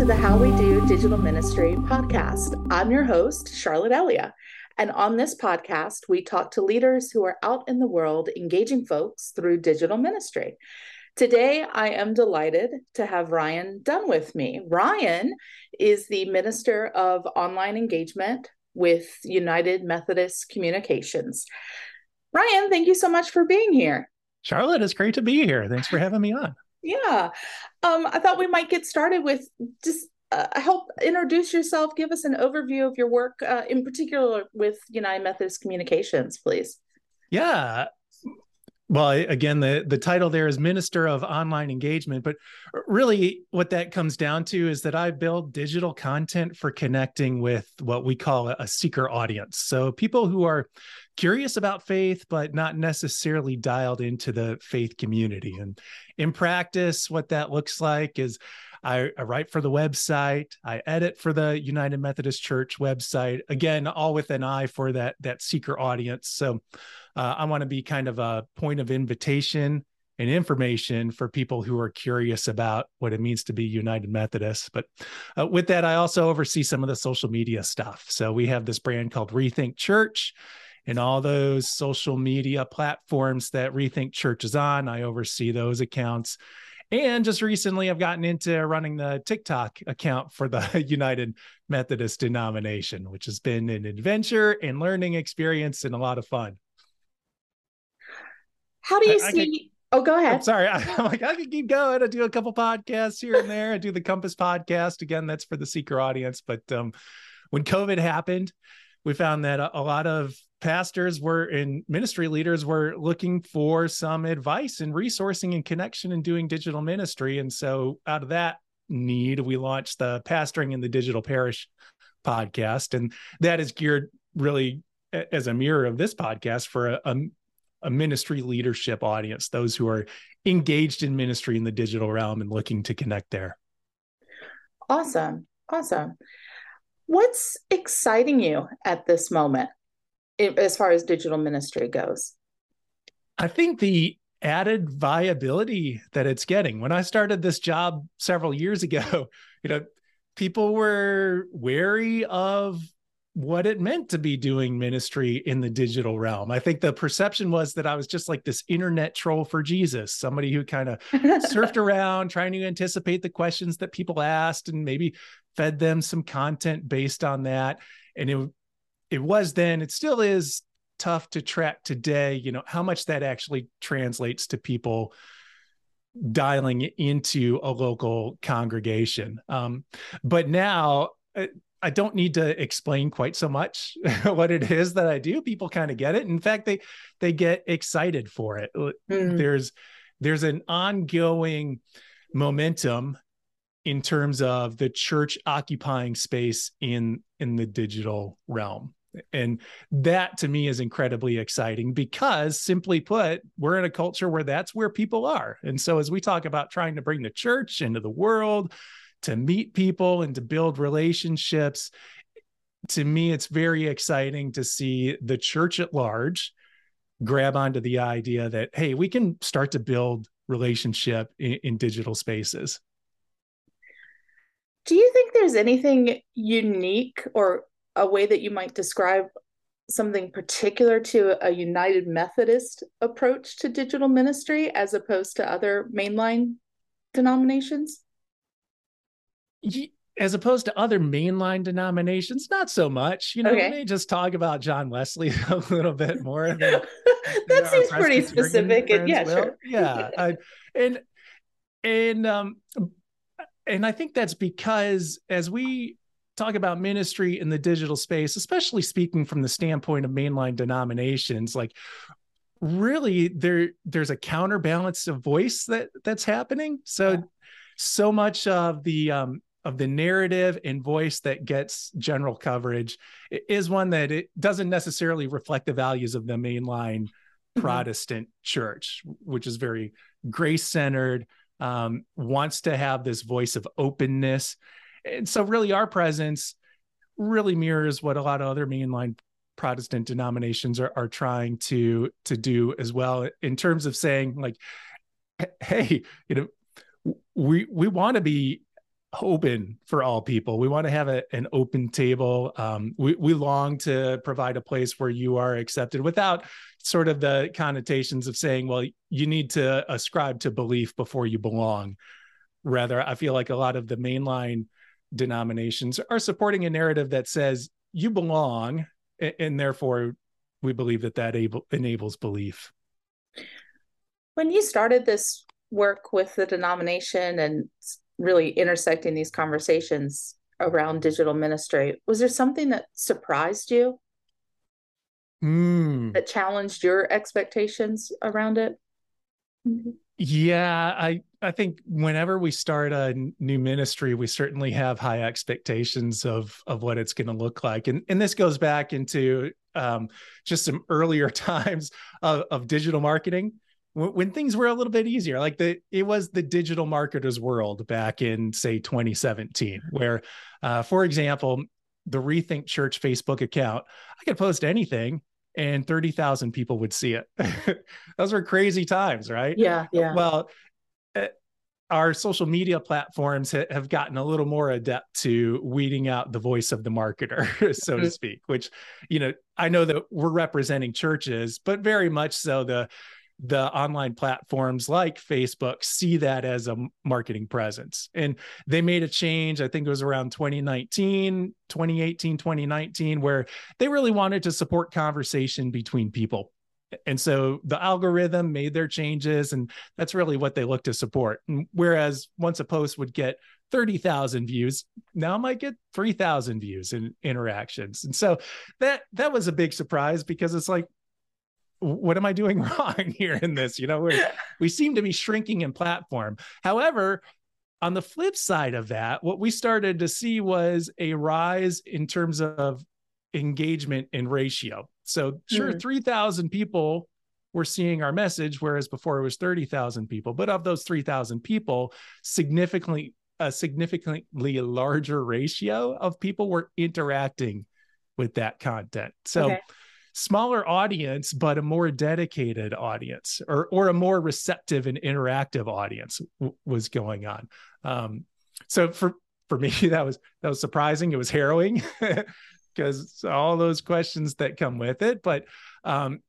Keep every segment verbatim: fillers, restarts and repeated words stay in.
the How We Do Digital Ministry podcast. I'm your host, Charlotte Elia. And on this podcast, we talk to leaders who are out in the world engaging folks through digital ministry. Today, I am delighted to have Ryan Dunn with me. Ryan is the Minister of Online Engagement with United Methodist Communications. Ryan, thank you so much for being here. Charlotte, it's great to be here. Thanks for having me on. Yeah. Um, I thought we might get started with just uh, help introduce yourself, give us an overview of your work, uh, in particular with United Methodist Communications, please. Yeah. Well, again, the, the title there is Minister of Online Engagement, but really what that comes down to is that I build digital content for connecting with what we call a seeker audience. So people who are curious about faith, but not necessarily dialed into the faith community. And in practice, what that looks like is I, I write for the website, I edit for the United Methodist Church website, again, all with an eye for that, that seeker audience. So uh, I want to be kind of a point of invitation and information for people who are curious about what it means to be United Methodist. But uh, with that, I also oversee some of the social media stuff. So we have this brand called Rethink Church, and all those social media platforms that Rethink Church is on, I oversee those accounts. And just recently, I've gotten into running the TikTok account for the United Methodist denomination, which has been an adventure and learning experience and a lot of fun. How do you I, see? I oh, go ahead. I'm sorry. I, I'm like, I can keep going. I do a couple podcasts here and there. I do the Compass podcast. Again, that's for the seeker audience. But um, when COVID happened, we found that a, a lot of pastors were and ministry leaders were looking for some advice and resourcing and connection in doing digital ministry. And so out of that need, we launched the Pastoring in the Digital Parish podcast. And that is geared really as a mirror of this podcast for a, a, a ministry leadership audience, those who are engaged in ministry in the digital realm and looking to connect there. Awesome. Awesome. What's exciting you at this moment as far as digital ministry goes? I think the added viability that it's getting. When I started this job several years ago, you know, people were wary of what it meant to be doing ministry in the digital realm. I think the perception was that I was just like this internet troll for Jesus, somebody who kind of surfed around trying to anticipate the questions that people asked and maybe fed them some content based on that. And it It was then, it still is tough to track today, you know, how much that actually translates to people dialing into a local congregation. Um, but now I don't need to explain quite so much what it is that I do. People kind of get it. In fact, they they get excited for it. Mm. There's there's an ongoing momentum in terms of the church occupying space in in the digital realm. And that to me is incredibly exciting because, simply put, we're in a culture where that's where people are. And so as we talk about trying to bring the church into the world, to meet people and to build relationships, to me, it's very exciting to see the church at large grab onto the idea that, hey, we can start to build relationship in, in digital spaces. Do you think there's anything unique or a way that you might describe something particular to a United Methodist approach to digital ministry as opposed to other mainline denominations? As opposed to other mainline denominations, not so much. You know, okay. We may just talk about John Wesley a little bit more. Than, that seems pretty specific. And yeah, will. sure. Yeah. I, and, and, um, and I think that's because as we talk about ministry in the digital space, especially speaking from the standpoint of mainline denominations, like really there, there's a counterbalance of voice that that's happening. So, yeah. so much of the, um, of the narrative and voice that gets general coverage is one that it doesn't necessarily reflect the values of the mainline mm-hmm. Protestant church, which is very grace-centered, um, wants to have this voice of openness. And so really our presence really mirrors what a lot of other mainline Protestant denominations are, are trying to, to do as well, in terms of saying like, hey, you know, we, we want to be open for all people. We want to have a, an open table. Um, we, we long to provide a place where you are accepted without sort of the connotations of saying, well, you need to ascribe to belief before you belong. Rather, I feel like a lot of the mainline denominations are supporting a narrative that says you belong, and, and therefore we believe that that able, enables belief. When you started this work with the denomination and really intersecting these conversations around digital ministry, was there something that surprised you? Mm. That challenged your expectations around it? Mm-hmm. Yeah, I, I think whenever we start a new ministry, we certainly have high expectations of, of what it's going to look like. And, and this goes back into um, just some earlier times of, of digital marketing, when, when things were a little bit easier. Like the it was the digital marketer's world back in, say, twenty seventeen, where, uh, for example, the Rethink Church Facebook account, I could post anything and thirty thousand people would see it. Those were crazy times, right? Yeah, yeah. Well, uh, our social media platforms ha- have gotten a little more adept to weeding out the voice of the marketer, so mm-hmm. to speak, which, you know, I know that we're representing churches, but very much so the the online platforms like Facebook see that as a marketing presence. And they made a change, I think it was around twenty nineteen, twenty eighteen, twenty nineteen, where they really wanted to support conversation between people. And so the algorithm made their changes, and that's really what they look to support. And whereas once a post would get thirty thousand views, now it might get three thousand views and interactions. And so that that was a big surprise, because it's like, what am I doing wrong here in this? You know, we we seem to be shrinking in platform. However, on the flip side of that, what we started to see was a rise in terms of engagement and ratio. So sure, mm. three thousand people were seeing our message, whereas before it was thirty thousand people. But of those three thousand people, significantly, a significantly larger ratio of people were interacting with that content. So okay. Smaller audience, but a more dedicated audience, or or a more receptive and interactive audience w- was going on. Um, so for for me, that was that was surprising. It was harrowing, because all those questions that come with it, but um,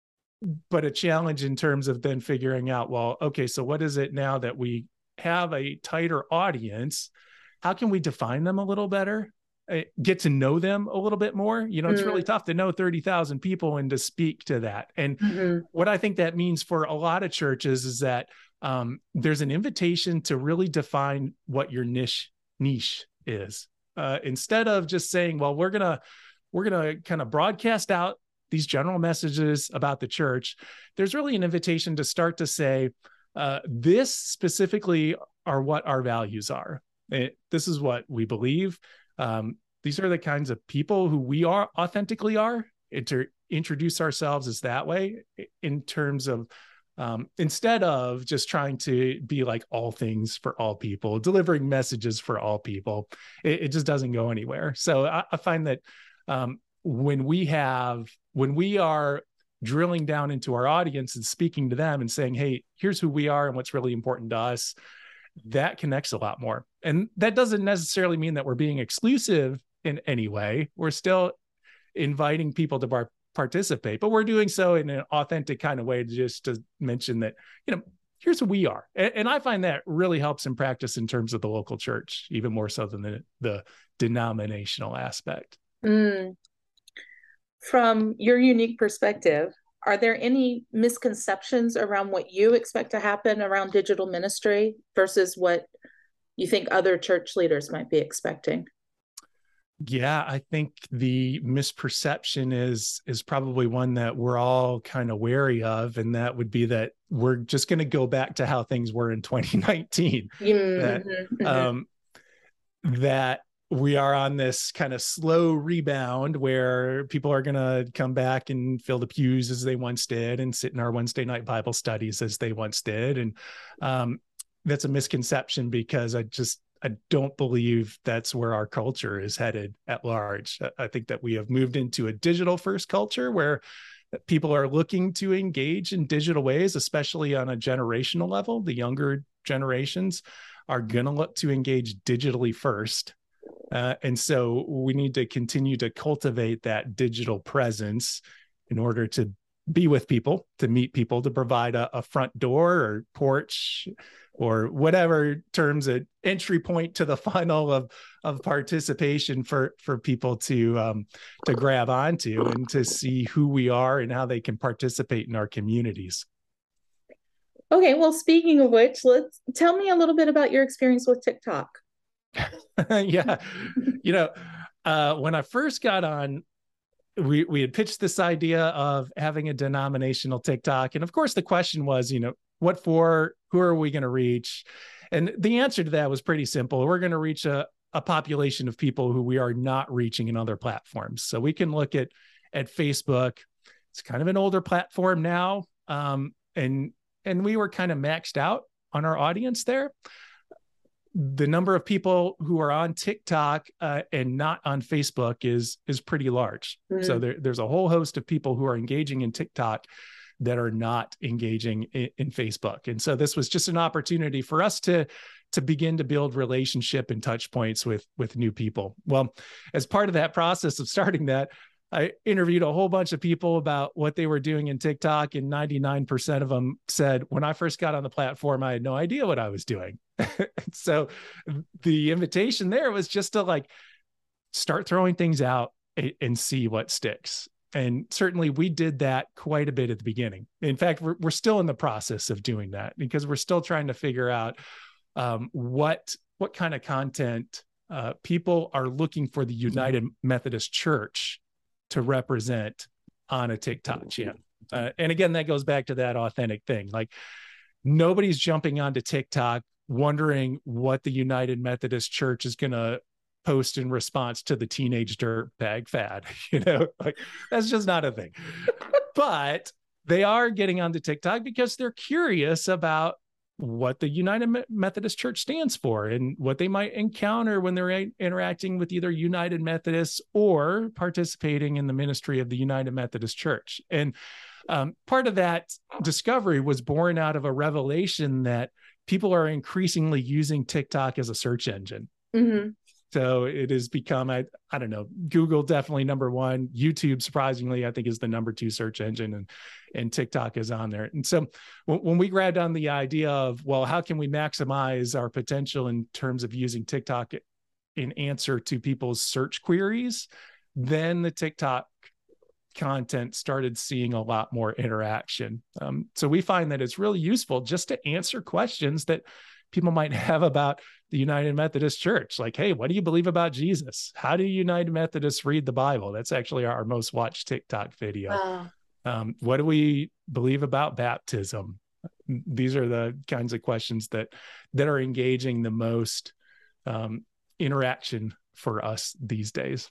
but a challenge in terms of then figuring out, well, okay, so what is it now that we have a tighter audience? How can we define them a little better? Get to know them a little bit more. You know, it's mm-hmm. really tough to know thirty thousand people and to speak to that. And mm-hmm. what I think that means for a lot of churches is that um, there's an invitation to really define what your niche niche is. Uh, instead of just saying, well, we're gonna we're gonna kind of broadcast out these general messages about the church, there's really an invitation to start to say, uh, this specifically are what our values are. It, this is what we believe. Um, these are the kinds of people who we are authentically are, and to introduce ourselves as that way, in terms of um, instead of just trying to be like all things for all people, delivering messages for all people, it, it just doesn't go anywhere. So I, I find that um, when we have, when we are drilling down into our audience and speaking to them and saying, hey, here's who we are and what's really important to us, that connects a lot more. And that doesn't necessarily mean that we're being exclusive in any way. We're still inviting people to bar- participate, but we're doing so in an authentic kind of way, just to mention that, you know, here's who we are. And, and I find that really helps in practice in terms of the local church, even more so than the, the denominational aspect. Mm. From your unique perspective, are there any misconceptions around what you expect to happen around digital ministry versus what you think other church leaders might be expecting? Yeah, I think the misperception is is probably one that we're all kind of wary of, and that would be that we're just going to go back to how things were in twenty nineteen. Mm-hmm, that mm-hmm. um, that we are on this kind of slow rebound where people are going to come back and fill the pews as they once did and sit in our Wednesday night Bible studies as they once did. And um, that's a misconception, because I just, I don't believe that's where our culture is headed at large. I think that we have moved into a digital first culture where people are looking to engage in digital ways, especially on a generational level, the younger generations. are going to look to engage digitally first. Uh, and so we need to continue to cultivate that digital presence in order to be with people, to meet people, to provide a, a front door or porch or whatever terms an entry point to the funnel of, of participation for, for people to, um, to grab onto and to see who we are and how they can participate in our communities. Okay, well, speaking of which, let's tell me a little bit about your experience with TikTok. Yeah. You know, uh, when I first got on, we, we had pitched this idea of having a denominational TikTok. And of course, the question was, you know, what for? Who are we going to reach? And the answer to that was pretty simple. We're going to reach a, a population of people who we are not reaching in other platforms. So we can look at, at Facebook. It's kind of an older platform now. Um, and, and we were kind of maxed out on our audience there. The number of people who are on TikTok uh, and not on Facebook is is pretty large. Mm-hmm. So there, there's a whole host of people who are engaging in TikTok that are not engaging in, in Facebook. And so this was just an opportunity for us to to begin to build relationship and touch points with with new people. Well, as part of that process of starting that, I interviewed a whole bunch of people about what they were doing in TikTok, and ninety-nine percent of them said, when I first got on the platform, I had no idea what I was doing. So the invitation there was just to like start throwing things out and, and see what sticks. And certainly we did that quite a bit at the beginning. In fact, we're, we're still in the process of doing that because we're still trying to figure out um, what, what kind of content uh, people are looking for the United Methodist Church to represent on a TikTok channel. Uh, and again, that goes back to that authentic thing. Like nobody's jumping onto TikTok wondering what the United Methodist Church is going to post in response to the teenage dirtbag fad. You know, like that's just not a thing. But they are getting onto TikTok because they're curious about what the United Methodist Church stands for and what they might encounter when they're interacting with either United Methodists or participating in the ministry of the United Methodist Church. And um, part of that discovery was born out of a revelation that people are increasingly using TikTok as a search engine. Mm-hmm. So it has become, I, I don't know, Google definitely number one, YouTube surprisingly, I think is the number two search engine, and, and TikTok is on there. And so when, when we grabbed on the idea of, well, how can we maximize our potential in terms of using TikTok in answer to people's search queries, then the TikTok content started seeing a lot more interaction. Um, so we find that it's really useful just to answer questions that people might have about the United Methodist Church. Like, hey, what do you believe about Jesus? How do United Methodists read the Bible? That's actually our most watched TikTok video. Wow. Um, what do we believe about baptism? These are the kinds of questions that, that are engaging the most um, interaction for us these days.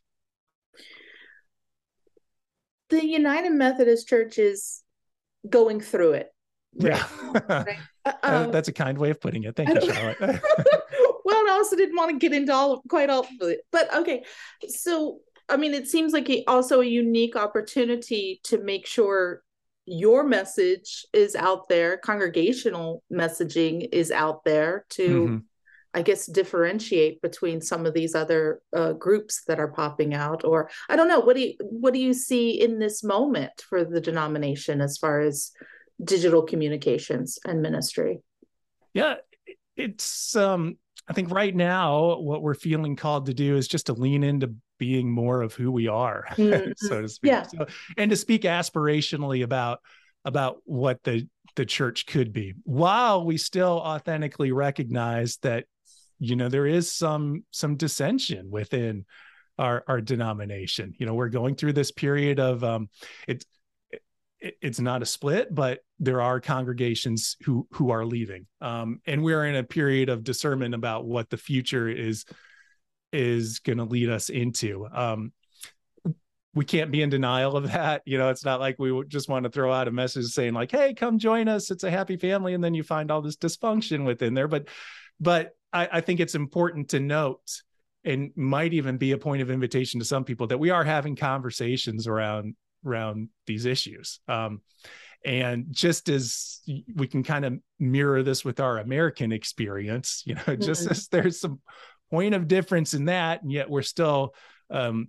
The United Methodist Church is going through it. Right? Yeah. Right? Um, That's a kind way of putting it. Thank you, Charlotte. Well, I also didn't want to get into all of, quite all of it, but okay. So, I mean, it seems like a, also a unique opportunity to make sure your message is out there, congregational messaging is out there to, mm-hmm. I guess, differentiate between some of these other uh, groups that are popping out. Or I don't know, what do you, what do you see in this moment for the denomination as far as digital communications and ministry? Yeah, it's, um, I think right now what we're feeling called to do is just to lean into being more of who we are, mm-hmm. so to speak. Yeah. So, and to speak aspirationally about, about what the, the church could be, while we still authentically recognize that, you know, there is some, some dissension within our, our denomination. You know, we're going through this period of, um, it's, it's not a split, but there are congregations who who are leaving, um, and we're in a period of discernment about what the future is is going to lead us into. Um, we can't be in denial of that. You know, it's not like we just want to throw out a message saying like, "Hey, come join us. It's a happy family," and then you find all this dysfunction within there. But but I, I think it's important to note, and might even be a point of invitation to some people, that we are having conversations around. around these issues. Um, And just as we can kind of mirror this with our American experience, you know, mm-hmm. just as there's some point of difference in that, and yet we're still um,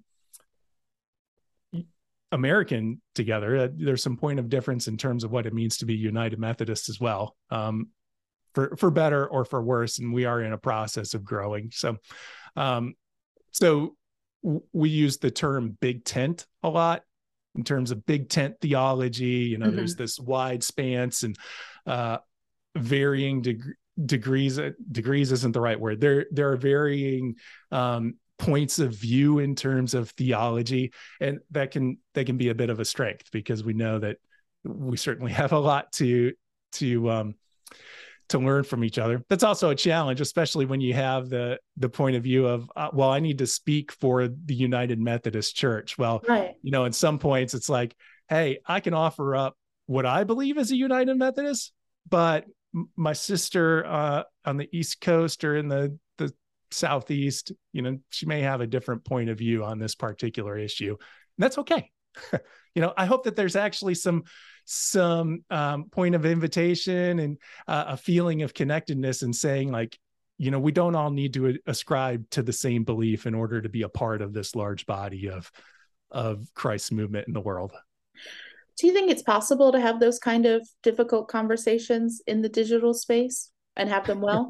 American together, uh, there's some point of difference in terms of what it means to be United Methodist as well, um, for, for better or for worse. And we are in a process of growing. So, um, so w- we use the term big tent a lot in terms of big tent theology. You know, mm-hmm. there's this wide spans and uh, varying deg- degrees, degrees isn't the right word. There, there are varying um, points of view in terms of theology, and that can that can be a bit of a strength, because we know that we certainly have a lot to to um to learn from each other. That's also a challenge, especially when you have the the point of view of uh, well, I need to speak for the United Methodist Church. Well, right. you know, at some points it's like, hey, I can offer up what I believe as a United Methodist, but m- my sister uh on the East Coast or in the the Southeast, you know, she may have a different point of view on this particular issue. And that's okay. You know, I hope that there's actually some, some um, point of invitation and uh, a feeling of connectedness, and saying like, you know, we don't all need to ascribe to the same belief in order to be a part of this large body of, of Christ's movement in the world. Do you think it's possible to have those kind of difficult conversations in the digital space and have them well?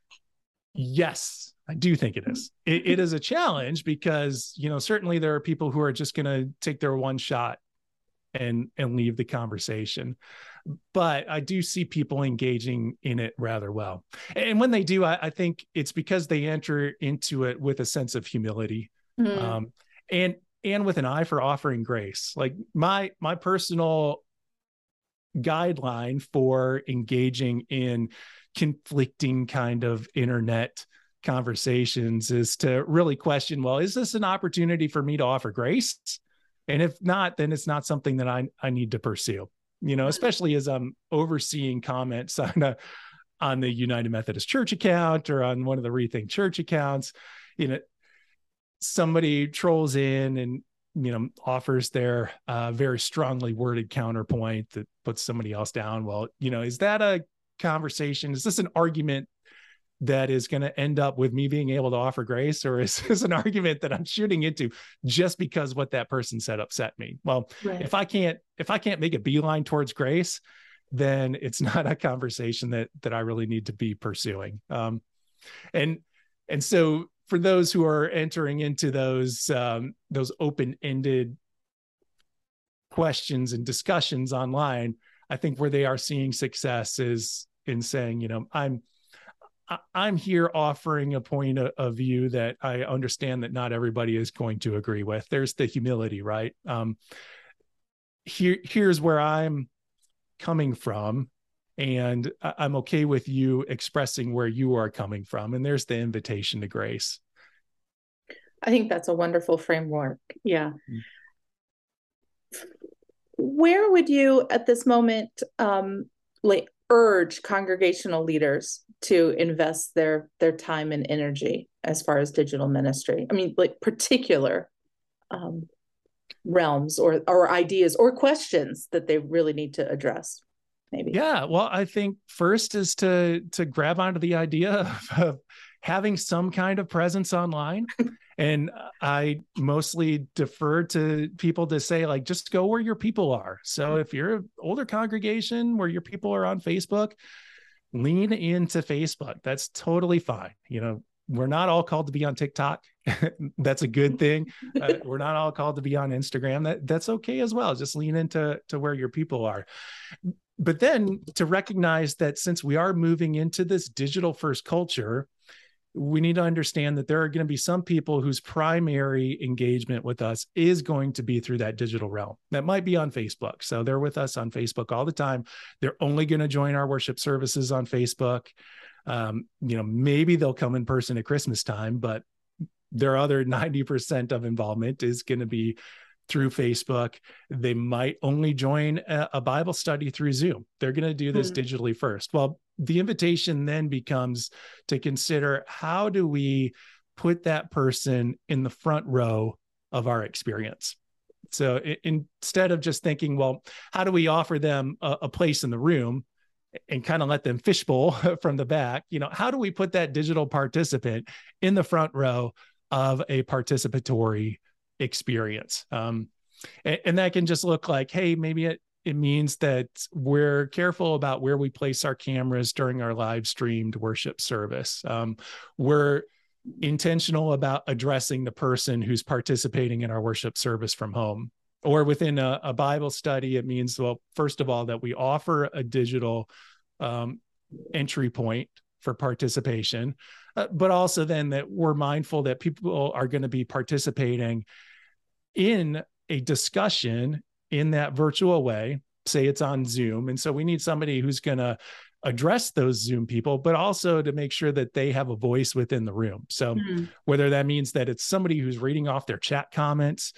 Yes. I do think it is. It, it is a challenge because, you know, certainly there are people who are just going to take their one shot and, and leave the conversation. But I do see people engaging in it rather well. And when they do, I, I think it's because they enter into it with a sense of humility, mm. um, and, and with an eye for offering grace. Like my, my personal guideline for engaging in conflicting kind of internet conversations is to really question, well, is this an opportunity for me to offer grace? And if not, then it's not something that I, I need to pursue, you know, especially as I'm overseeing comments on a, on the United Methodist Church account or on one of the Rethink Church accounts. You know, somebody trolls in and, you know, offers their uh, very strongly worded counterpoint that puts somebody else down. Well, you know, is that a conversation? Is this an argument that is going to end up with me being able to offer grace, or is this an argument that I'm shooting into just because what that person said upset me? Well, right. if I can't, if I can't make a beeline towards grace, then it's not a conversation that, that I really need to be pursuing. Um, and, and so for those who are entering into those, um, those open-ended questions and discussions online, I think where they are seeing success is in saying, you know, I'm, I'm here offering a point of view that I understand that not everybody is going to agree with. There's the humility, right? Um, here, here's where I'm coming from, and I'm okay with you expressing where you are coming from. And there's the invitation to grace. I think that's a wonderful framework. Yeah. Mm-hmm. Where would you, at this moment, um, like urge congregational leaders to invest their their time and energy as far as digital ministry? I mean, like particular um, realms or or ideas or questions that they really need to address, maybe. Yeah, well, I think first is to to grab onto the idea of, of having some kind of presence online. And I mostly defer to people to say, like, just go where your people are. So if you're an older congregation where your people are on Facebook, lean into Facebook. That's totally fine. You know, we're not all called to be on TikTok. That's a good thing. Uh, we're not all called to be on Instagram. That that's okay as well. Just lean into to where your people are. But then to recognize that since we are moving into this digital first culture, we need to understand that there are going to be some people whose primary engagement with us is going to be through that digital realm. That might be on Facebook. So they're with us on Facebook all the time. They're only going to join our worship services on Facebook. Um, you know, maybe they'll come in person at Christmas time, but their other ninety percent of involvement is going to be through Facebook. They might only join a, a Bible study through Zoom. They're going to do this mm-hmm. digitally first. Well, the invitation then becomes to consider, how do we put that person in the front row of our experience? So it, instead of just thinking, well, how do we offer them a, a place in the room and kind of let them fishbowl from the back? You know, how do we put that digital participant in the front row of a participatory experience? Um, and, and that can just look like, hey, maybe it, it means that we're careful about where we place our cameras during our live streamed worship service. Um, we're intentional about addressing the person who's participating in our worship service from home. Or within a, a Bible study, it means, well, first of all, that we offer a digital um, entry point for participation, uh, but also then that we're mindful that people are going to be participating in a discussion in that virtual way. Say it's on Zoom. And so we need somebody who's going to address those Zoom people, but also to make sure that they have a voice within the room. So mm-hmm. whether that means that it's somebody who's reading off their chat comments,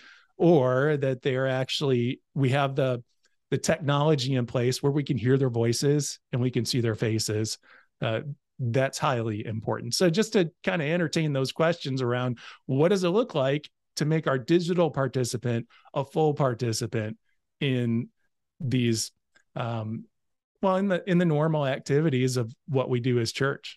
or that they're actually, we have the, the technology in place where we can hear their voices and we can see their faces. Uh, that's highly important. So just to kind of entertain those questions around, what does it look like to make our digital participant a full participant in these, um, well, in the in the normal activities of what we do as church.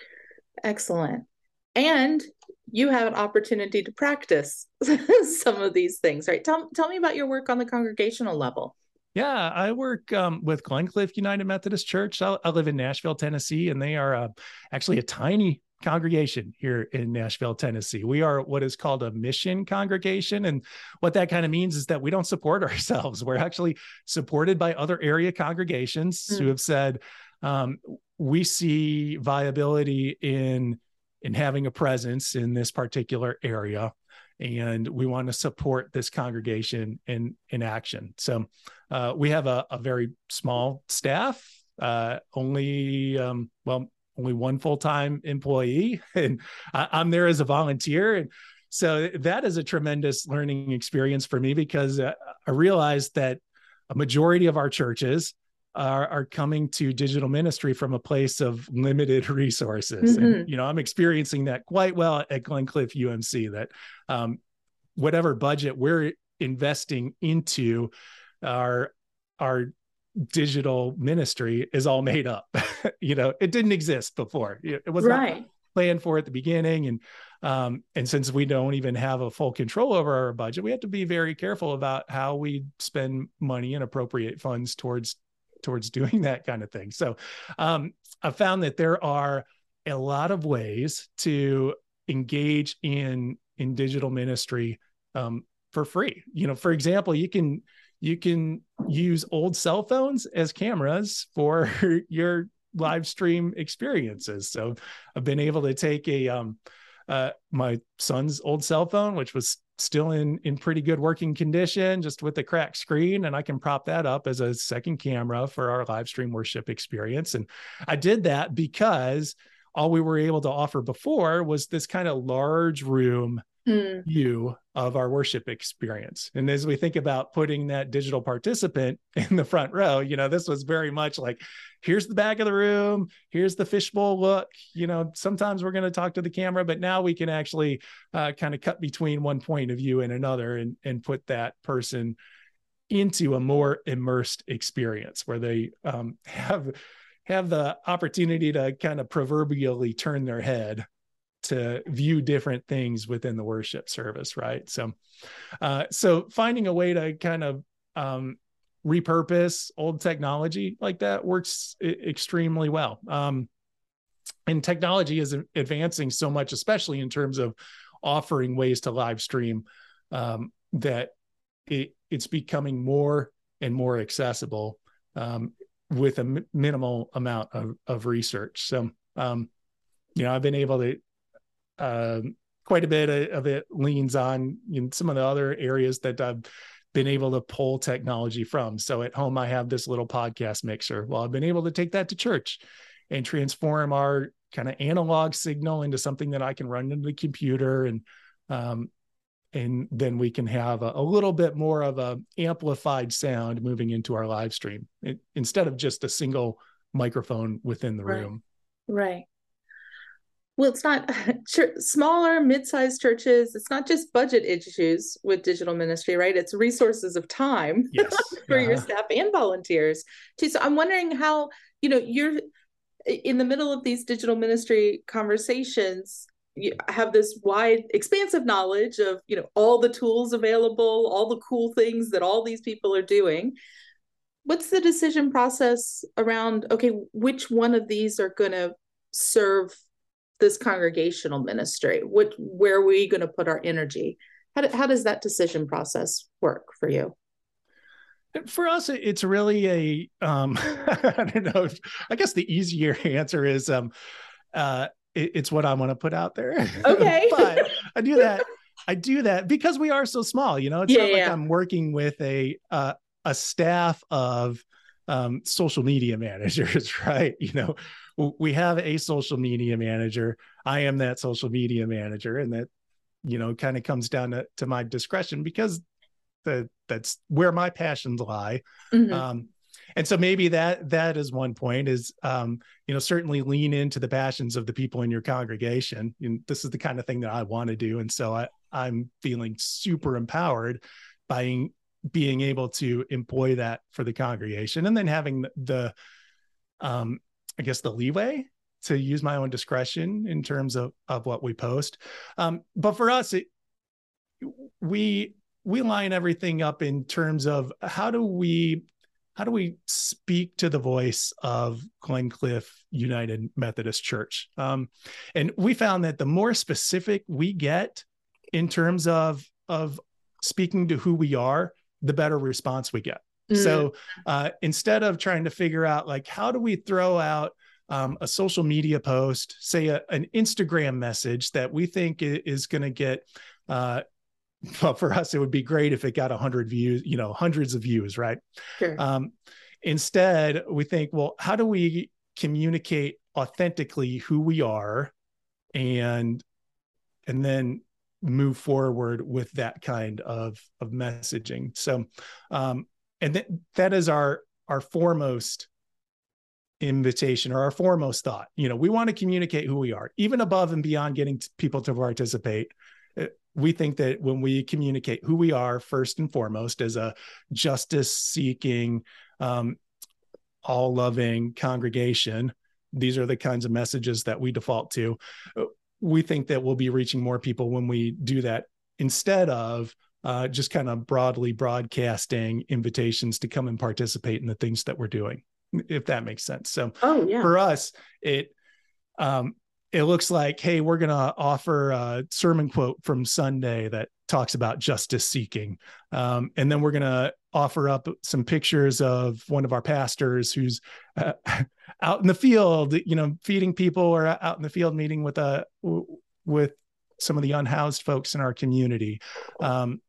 Excellent. And you have an opportunity to practice some of these things, right? Tell, tell me about your work on the congregational level. Yeah, I work um, with Glencliff United Methodist Church. I, I live in Nashville, Tennessee, and they are uh, actually a tiny congregation here in Nashville, Tennessee. We are what is called a mission congregation. And what that kind of means is that we don't support ourselves. We're actually supported by other area congregations mm. who have said, um, we see viability in, in having a presence in this particular area. And we want to support this congregation in, in action. So uh, we have a, a very small staff, uh, only, um, well, only one full-time employee, and I, I'm there as a volunteer. And so that is a tremendous learning experience for me, because uh, I realized that a majority of our churches are, are coming to digital ministry from a place of limited resources. Mm-hmm. And, you know, I'm experiencing that quite well at Glencliff U M C, that um, whatever budget we're investing into our, our digital ministry is all made up. You know, it didn't exist before. It was right. not planned for at the beginning. And, um, and since we don't even have a full control over our budget, we have to be very careful about how we spend money and appropriate funds towards, towards doing that kind of thing. So, um, I found that there are a lot of ways to engage in, in digital ministry, um, for free. You know, for example, you can, you can use old cell phones as cameras for your live stream experiences. So I've been able to take a, um, uh, my son's old cell phone, which was still in, in pretty good working condition, just with the cracked screen. And I can prop that up as a second camera for our live stream worship experience. And I did that because all we were able to offer before was this kind of large room mm. view of our worship experience. And as we think about putting that digital participant in the front row, you know, this was very much like, here's the back of the room, here's the fishbowl look. You know, sometimes we're going to talk to the camera, but now we can actually uh, kind of cut between one point of view and another, and, and put that person into a more immersed experience where they um, have, have the opportunity to kind of proverbially turn their head to view different things within the worship service, right? So, uh, so finding a way to kind of um, repurpose old technology like that works I- extremely well. Um, and technology is advancing so much, especially in terms of offering ways to live stream, um, that it, it's becoming more and more accessible um, with a m- minimal amount of, of research. So, um, you know, I've been able to Um, quite a bit of it leans on, you know, some of the other areas that I've been able to pull technology from. So at home, I have this little podcast mixer. Well, I've been able to take that to church and transform our kind of analog signal into something that I can run into the computer, and um, and then we can have a, a little bit more of a amplified sound moving into our live stream, it, instead of just a single microphone within the right. room. Right. Well, it's not smaller, mid-sized churches. It's not just budget issues with digital ministry, right? It's resources of time Yes. for uh-huh. your staff and volunteers too. So I'm wondering how, you know, you're in the middle of these digital ministry conversations. You have this wide, expansive knowledge of, you know, all the tools available, all the cool things that all these people are doing. What's the decision process around, okay, which one of these are going to serve this congregational ministry? What, where are we going to put our energy? How, do, how does that decision process work for you? For us, it's really a, um, I don't know, I guess the easier answer is, um, uh, it, it's what I want to put out there. Okay. But I do that. I do that because we are so small, you know, it's yeah, not like yeah. I'm working with a, uh, a staff of, um, social media managers, right? You know, we have a social media manager. I am that social media manager, and that, you know, kind of comes down to, to my discretion, because the, that's where my passions lie. Mm-hmm. Um, and so maybe that, that is one point is, um, you know, certainly lean into the passions of the people in your congregation. And this is the kind of thing that I want to do. And so I, I'm feeling super empowered by being able to employ that for the congregation, and then having the, um, I guess the leeway to use my own discretion in terms of, of what we post. Um, but for us, it, we, we line everything up in terms of how do we, how do we speak to the voice of Glencliff United Methodist Church? Um, and we found that the more specific we get in terms of, of speaking to who we are, the better response we get. Mm. So uh, instead of trying to figure out, like, how do we throw out um, a social media post, say a, an Instagram message that we think is going to get, uh, well, for us, it would be great if it got a hundred views, you know, hundreds of views, right? Sure. Um, instead, we think, well, how do we communicate authentically who we are, and, and then move forward with that kind of, of messaging. So, um, and th- that is our, our foremost invitation, or our foremost thought. You know, we want to communicate who we are, even above and beyond getting people to participate. We think that when we communicate who we are, first and foremost, as a justice-seeking, um, all-loving congregation, these are the kinds of messages that we default to. We think that we'll be reaching more people when we do that, instead of uh, just kind of broadly broadcasting invitations to come and participate in the things that we're doing, if that makes sense. So oh, yeah. For us, it, um, it looks like, hey, we're going to offer a sermon quote from Sunday that talks about justice seeking. Um, and then we're going to offer up some pictures of one of our pastors who's uh, out in the field, you know, feeding people, or out in the field meeting with a, with some of the unhoused folks in our community. Um,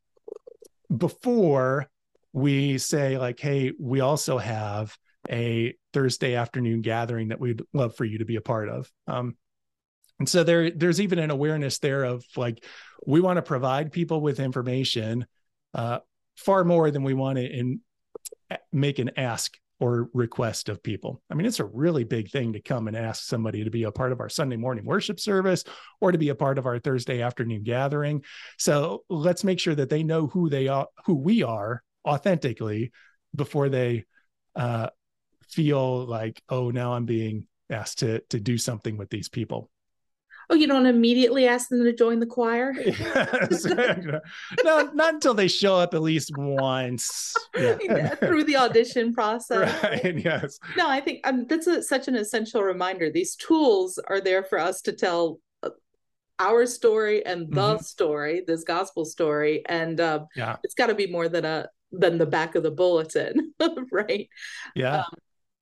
before we say, like, hey, we also have a Thursday afternoon gathering that we'd love for you to be a part of. Um, And so there, there's even an awareness there of, like, we want to provide people with information uh, far more than we want to in, make an ask or request of people. I mean, it's a really big thing to come and ask somebody to be a part of our Sunday morning worship service, or to be a part of our Thursday afternoon gathering. So let's make sure that they know who they are, who we are authentically, before they uh, feel like, oh, now I'm being asked to to do something with these people. Oh, you don't immediately ask them to join the choir? Yes. No, not until they show up at least once. Yeah. Yeah, through the audition process. Right, yes. No, I think um, that's a, such an essential reminder. These tools are there for us to tell our story and the mm-hmm. story, this gospel story. And uh, yeah. it's got to be more than a than the back of the bulletin, right? Yeah. Um,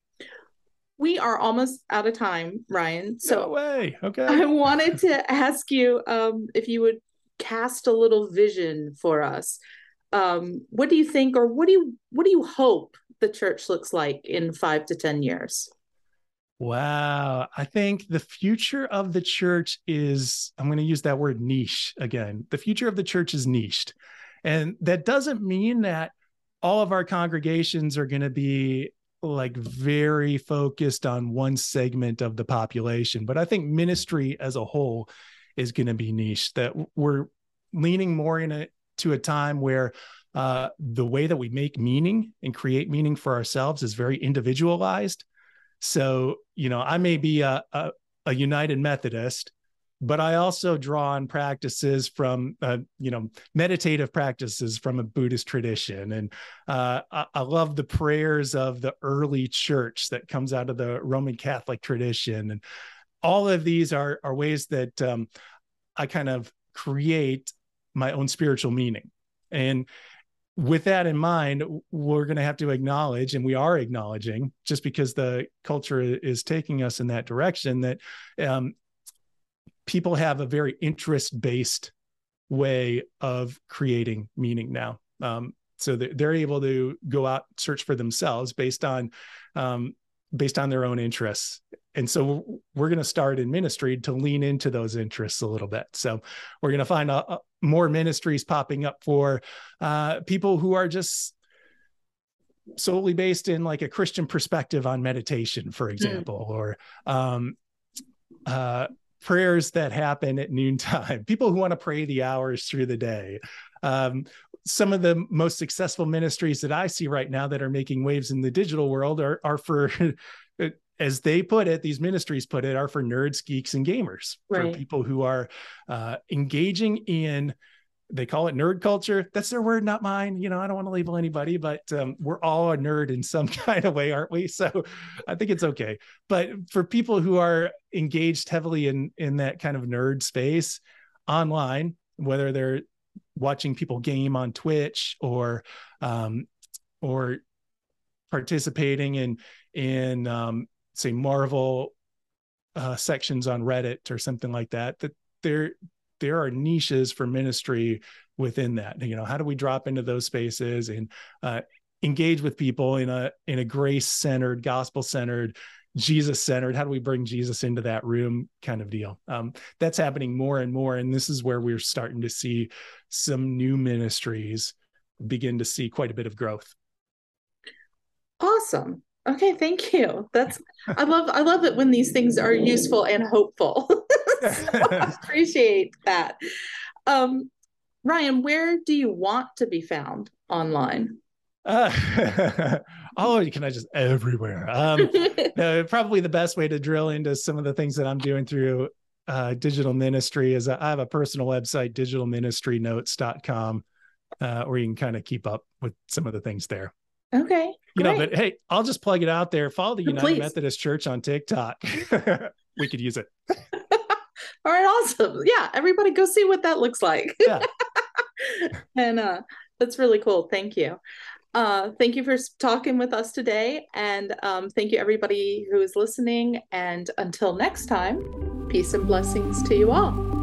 We are almost out of time, Ryan. So no way. Okay. I wanted to ask you um, if you would cast a little vision for us. Um, what do you think, or what do you what do you hope the church looks like in five to ten years? Wow. I think the future of the church is, I'm going to use that word niche again. The future of the church is niched. And that doesn't mean that all of our congregations are going to be like very focused on one segment of the population. But I think ministry as a whole is going to be niche, that we're leaning more in a, to a time where uh, the way that we make meaning and create meaning for ourselves is very individualized. So, you know, I may be a, a, a United Methodist, but I also draw on practices from, uh, you know, meditative practices from a Buddhist tradition. And uh, I, I love the prayers of the early church that comes out of the Roman Catholic tradition. And all of these are, are ways that um, I kind of create my own spiritual meaning. And with that in mind, we're going to have to acknowledge, and we are acknowledging, just because the culture is taking us in that direction, that um, people have a very interest-based way of creating meaning now. Um, so they're able to go out, search for themselves based on um, based on their own interests. And so we're going to start in ministry to lean into those interests a little bit. So we're going to find a, a, more ministries popping up for uh, people who are just solely based in like a Christian perspective on meditation, for example, mm. or um, uh, prayers that happen at noontime, people who want to pray the hours through the day. Um, some of the most successful ministries that I see right now that are making waves in the digital world are, are for, as they put it, these ministries put it, are for nerds, geeks, and gamers, right. For people who are uh, engaging in, they call it nerd culture. That's their word, not mine. You know, I don't want to label anybody, but um, we're all a nerd in some kind of way, aren't we? So I think it's okay. But for people who are engaged heavily in, in that kind of nerd space online, whether they're watching people game on Twitch or, um, or participating in, in, um, say Marvel uh, sections on Reddit or something like that, that there, there are niches for ministry within that. You know, how do we drop into those spaces and uh, engage with people in a, in a grace-centered, gospel-centered, Jesus-centered, how do we bring Jesus into that room kind of deal? Um, that's happening more and more. And this is where we're starting to see some new ministries begin to see quite a bit of growth. Awesome. Okay. Thank you. That's, I love, I love it when these things are useful and hopeful. So I appreciate that. Um, Ryan, where do you want to be found online? Uh, oh, can I just everywhere? Um, no, probably the best way to drill into some of the things that I'm doing through uh, digital ministry is I have a personal website, digital ministry notes dot com, uh, where you can kind of keep up with some of the things there. Okay. You great. know, but hey, I'll just plug it out there. Follow the United Please. Methodist Church on TikTok. We could use it. All right. Awesome. Yeah. Everybody go see what that looks like. Yeah. And uh, that's really cool. Thank you. Uh, thank you for talking with us today. And um, thank you, everybody who is listening. And until next time, peace and blessings to you all.